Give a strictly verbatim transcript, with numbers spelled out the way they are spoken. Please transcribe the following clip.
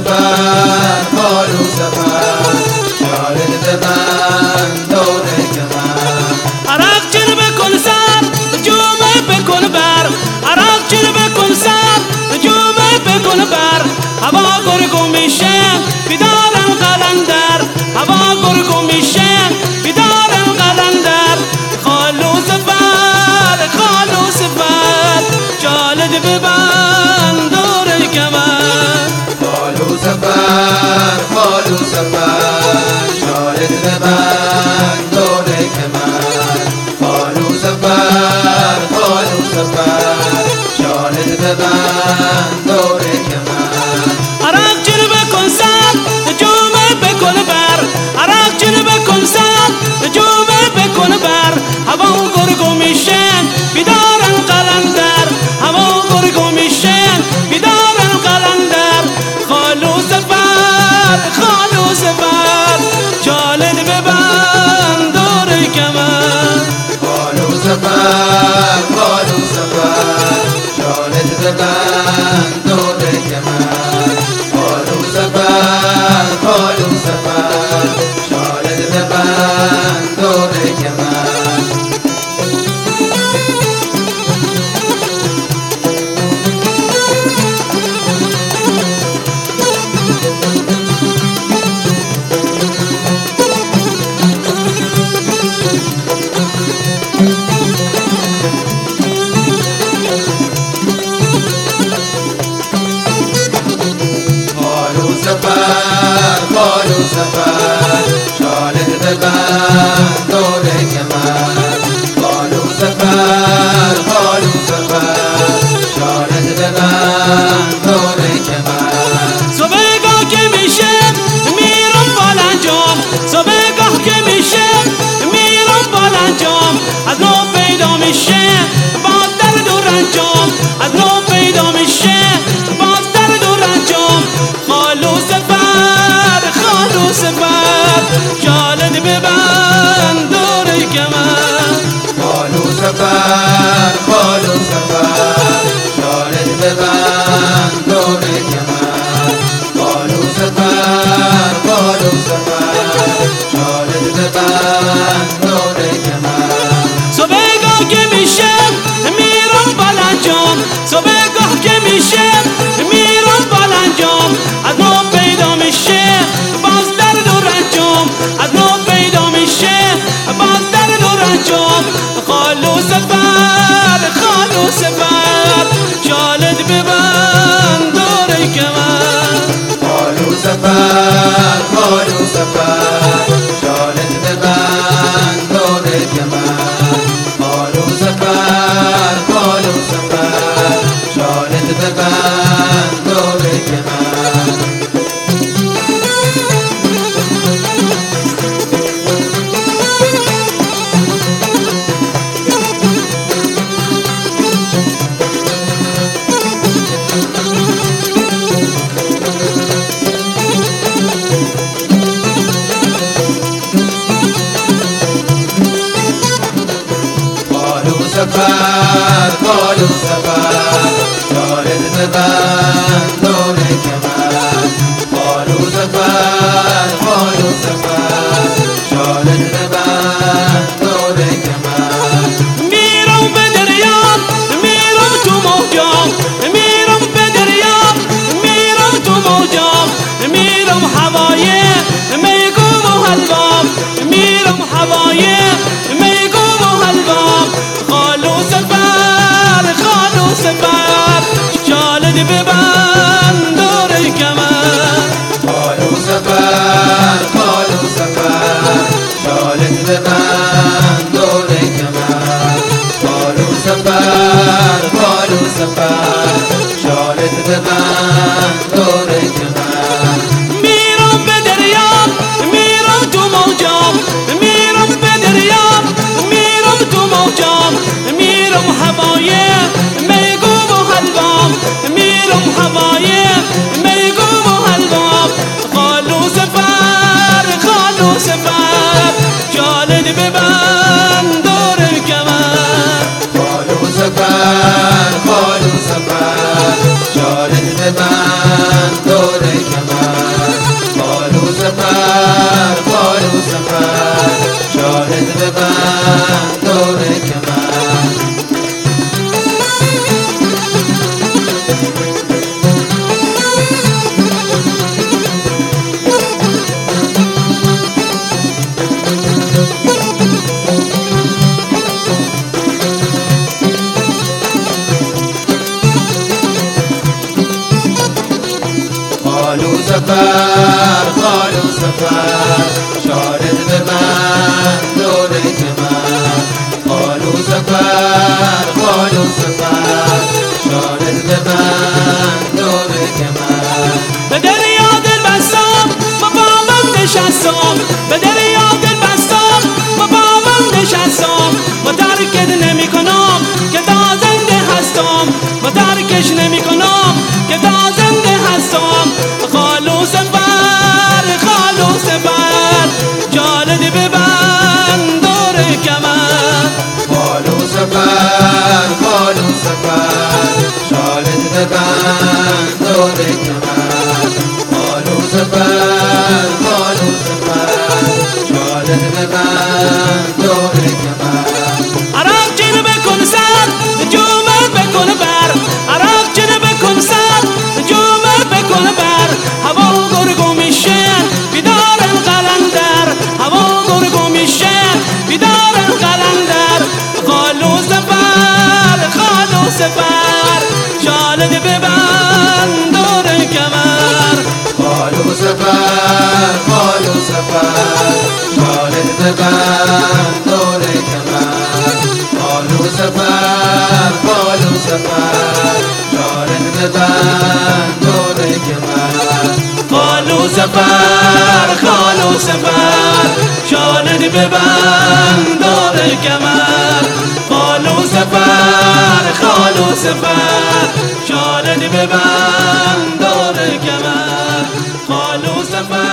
سفر خالو سفر شالت ببند دور کمر عراق چل بکن سر جومه بکن بر عراق چل بکن سر جومه بکن بر هوا گرگو میشه بیدارم قلندر هوا گرگو میشه بیدارم قلندر خالو سفر خالو سفر شالت ببند دور کمر خالو سفر خالو سفر شالت ببند دور کمر خالو سفر خالو سفر شالت ببند دور کمر عراق چل بکن سر جومه بکن بر عراق چل بکن سر جومه بکن بر هوا گرگو میشن بیدارن قلندر هوا گرگو میشن بیدارن قلندر خالو سفر خالو سفر جالد ببند دور کمر خالو سفر خالو سفر شالت ببند دور کمر خالو سفر خالو سفر شالت ببند دور کمر سفر خالو سفر شالت ببند دور کمر خالو سفر خالو سفر شالت ببند دور کمر صبحگاه که میشه میرم بالانجام صبحگاه که میشه میرم بالانجام از نو پیدا میشه باز درد و رنجام از نو پیدا میشه باز درد و رنجام خالو سفر خالو سفر جالد ببند دور کمر خالو سفر خالو سفر شالت ببند دور کمر خالو سفر خالو سفر شالت ببند دور کمر صبحگاه که میشه میرم بالانجام صبحگاه که میشه میرم بالانجام از نو پیدا میشه باز درد و رنجام از نو پیدا میشه باز درد و رنجام خالو سفر خالو سفر جالد ببند دور کمر خالو سفر خالو سفر شالت ببند دور کمر خالو سفر خالو سفر شالت ببند دور کمر سفر خالو سفر شالت ببند دور کمر خالو سفر خالو سفر شالت ببند دور کمر میرم به دریا میرم تو موجام میرم به دریا میرم تو موجام میرم هوای میگم و حلوام میرم هوای میگم و حلوام خالو سفر خالو سفر جالد ببند دور کمر خالو سفر خالو سفر شالت ببند دور کمر خالو سفر خالو سفر شالت ببند دور کمر میرم به دریا میرم تو موجام میرم به دریا میرم تو موجام میرم هوای میگم و حلوام میرم هوای میگم و حلوام خالو سفر خالو سفر جالد ببند دور کمر خالو سفر خالو سفر شالت ببند دور کمر قالوا سفر قالوا سفر شارد ببند دور کمر قالوا سفر قالوا سفر شارد ببند دور کمر به دریا دل بستم با بابم نشستم به دریا دل بستم با بابم نشستم و ترکت نمی کنم که تا زنده هستم و ترکش نمی کنم که تا زنده هستم قالوا سفر قالوا سفر جالد ببند دور کمر قالوا سفر قالوا سفر شالد ببند دور کمر قالوا سفر قالوا سفر شالد ببند دور کمر عراق چین بکن سر جومر بکن بر عراق چین بکن سر جومر بکن بر هوا گرگو میشن بیدارن قلندر هوا گرگو میشن بیدارن قلندر قالوا سفر قالوا سفر جالد ببند دور کمر قالوا سفر قالوا سفر شالد ببند دور کمر قالوا سفر قالوا سفر شالد ببند دور کمر قالوا سفر قالوا سفر شالد ببند دور کمر قالوا سفر قالوا سفر شالد ببند دور کمر قالوا سفر